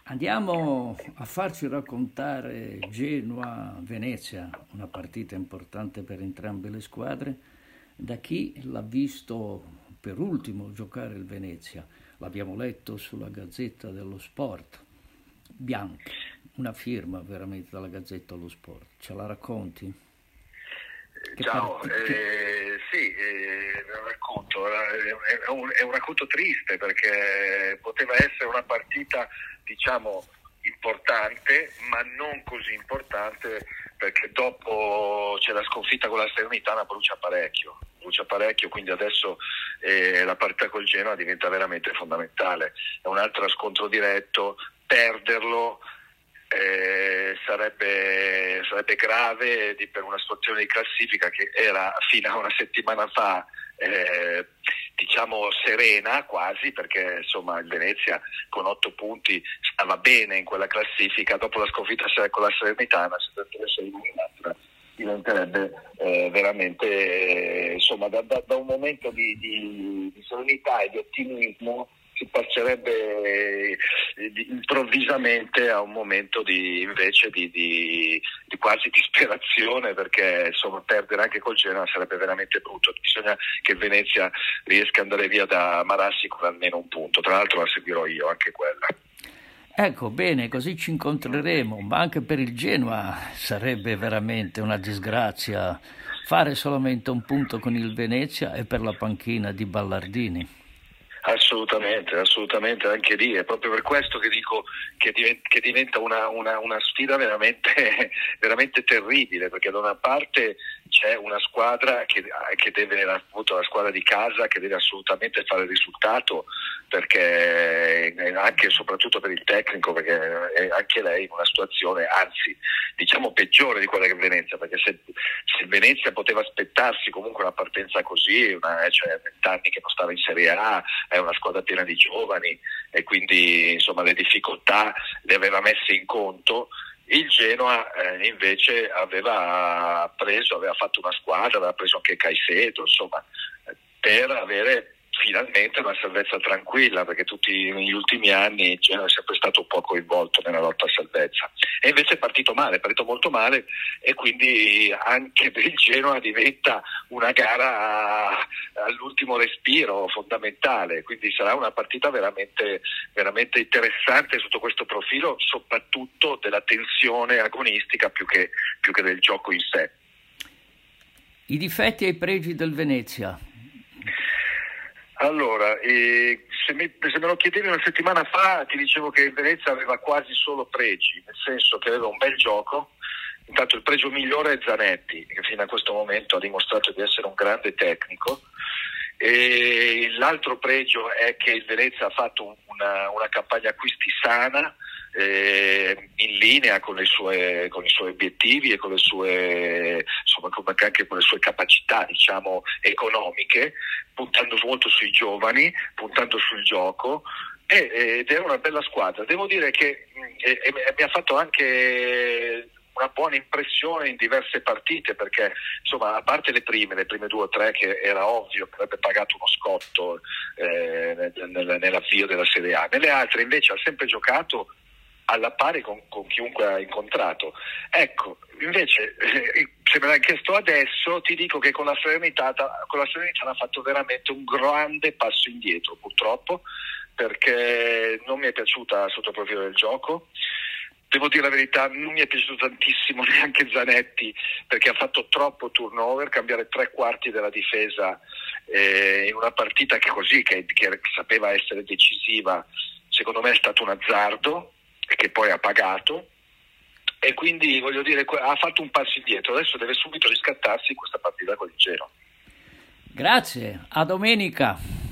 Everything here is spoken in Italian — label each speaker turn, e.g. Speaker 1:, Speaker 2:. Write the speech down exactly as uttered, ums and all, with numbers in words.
Speaker 1: Andiamo a farci raccontare Genoa-Venezia, una partita importante per entrambe le squadre, da chi l'ha visto per ultimo giocare il Venezia. L'abbiamo letto sulla Gazzetta dello Sport. Bianchi, una firma veramente dalla Gazzetta dello Sport. Ce la racconti?
Speaker 2: Che Ciao, part- eh, sì, eh, racconto, è un, è un racconto triste perché poteva essere una partita, diciamo, importante, ma non così importante perché dopo c'è la sconfitta con la Salernitana, brucia parecchio, brucia parecchio, quindi adesso eh, la partita col Genoa diventa veramente fondamentale. È un altro scontro diretto, perderlo Eh, sarebbe, sarebbe grave di, per una situazione di classifica che era fino a una settimana fa eh, diciamo serena quasi, perché insomma il Venezia con otto punti stava bene in quella classifica. Dopo la sconfitta con la Salernitana, se dovesse eliminata, diventerebbe eh, veramente eh, insomma da, da, da un momento di, di, di serenità e di ottimismo si passerebbe improvvisamente a un momento di invece di, di, di quasi disperazione, perché insomma perdere anche col Genoa sarebbe veramente brutto. Bisogna che Venezia riesca ad andare via da Marassi con almeno un punto, tra l'altro la seguirò io anche quella.
Speaker 1: Ecco, bene, così ci incontreremo, ma anche per il Genoa sarebbe veramente una disgrazia fare solamente un punto con il Venezia e per la panchina di Ballardini.
Speaker 2: Assolutamente, assolutamente, anche lì è proprio per questo che dico che diventa, che diventa una, una, una sfida veramente, veramente terribile, perché da una parte c'è una squadra che, che deve, appunto la squadra di casa, che deve assolutamente fare il risultato, perché anche e soprattutto per il tecnico, perché è anche lei in una situazione anzi diciamo peggiore di quella che Venezia, perché se, se Venezia poteva aspettarsi comunque una partenza così, una, cioè vent'anni che non stava in Serie A, è una squadra piena di giovani e quindi insomma le difficoltà le aveva messe in conto. Il Genoa eh, invece aveva preso, aveva fatto una squadra, aveva preso anche Caicedo, insomma, per avere finalmente una salvezza tranquilla, perché tutti negli ultimi anni il Genoa è sempre stato un po' coinvolto nella lotta a salvezza e invece è partito male, è partito molto male, e quindi anche per il Genoa diventa una gara a, all'ultimo respiro fondamentale, quindi sarà una partita veramente, veramente interessante sotto questo profilo, soprattutto della tensione agonistica più che, più che del gioco in sé.
Speaker 1: I difetti e i pregi del Venezia.
Speaker 2: Allora, eh, se, mi, se me lo chiedevi una settimana fa ti dicevo che il Venezia aveva quasi solo pregi, nel senso che aveva un bel gioco. Intanto il pregio migliore è Zanetti, che fino a questo momento ha dimostrato di essere un grande tecnico, e l'altro pregio è che il Venezia ha fatto una, una campagna acquisti sana, eh, in linea con le sue con i suoi obiettivi e con le sue insomma anche con le sue capacità diciamo economiche, puntando molto sui giovani, puntando sul gioco, ed è una bella squadra. Devo dire che e, e, mi ha fatto anche una buona impressione in diverse partite, perché insomma a parte le prime, le prime due o tre che era ovvio che avrebbe pagato uno scotto eh, nel, nell'avvio della Serie A, nelle altre invece ha sempre giocato alla pari con, con chiunque ha incontrato. Ecco, invece eh, se me l'hai chiesto adesso ti dico che con la Salernitana con la Salernitana ha fatto veramente un grande passo indietro, purtroppo, perché non mi è piaciuta sotto il profilo del gioco. Devo dire la verità, non mi è piaciuto tantissimo neanche Zanetti, perché ha fatto troppo turnover, cambiare tre quarti della difesa eh, in una partita che così, che, che sapeva essere decisiva, secondo me è stato un azzardo che poi ha pagato, e quindi voglio dire ha fatto un passo indietro, adesso deve subito riscattarsi questa partita con il Genoa.
Speaker 1: Grazie, a domenica.